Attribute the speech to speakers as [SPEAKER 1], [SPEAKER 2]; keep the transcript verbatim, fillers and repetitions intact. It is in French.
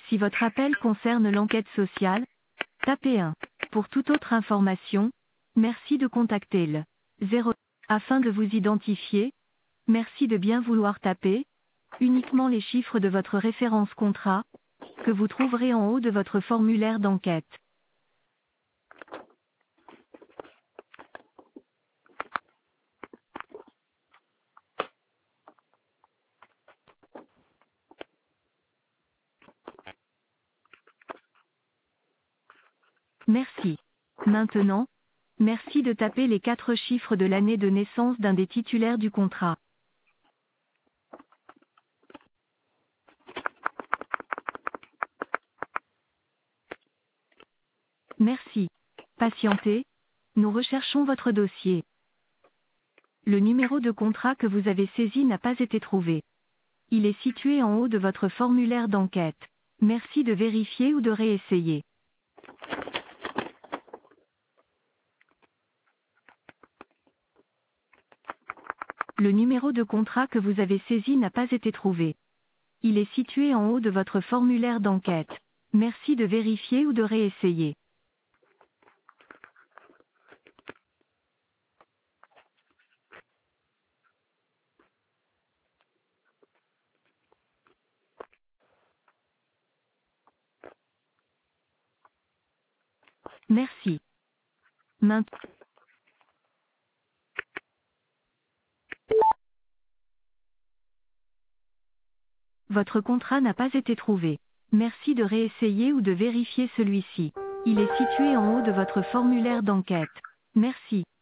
[SPEAKER 1] Si votre appel concerne l'enquête sociale, tapez un. Pour toute autre information, merci de contacter le zéro. Afin de vous identifier, merci de bien vouloir taper uniquement les chiffres de votre référence contrat, que vous trouverez en haut de votre formulaire d'enquête. Merci. Maintenant, merci de taper les quatre chiffres de l'année de naissance d'un des titulaires du contrat. Merci. Patientez, nous recherchons votre dossier. Le numéro de contrat que vous avez saisi n'a pas été trouvé. Il est situé en haut de votre formulaire d'enquête. Merci de vérifier ou de réessayer. Le numéro de contrat que vous avez saisi n'a pas été trouvé. Il est situé en haut de votre formulaire d'enquête. Merci de vérifier ou de réessayer. Merci. Maintenant, votre contrat n'a pas été trouvé. Merci de réessayer ou de vérifier celui-ci. Il est situé en haut de votre formulaire d'enquête. Merci.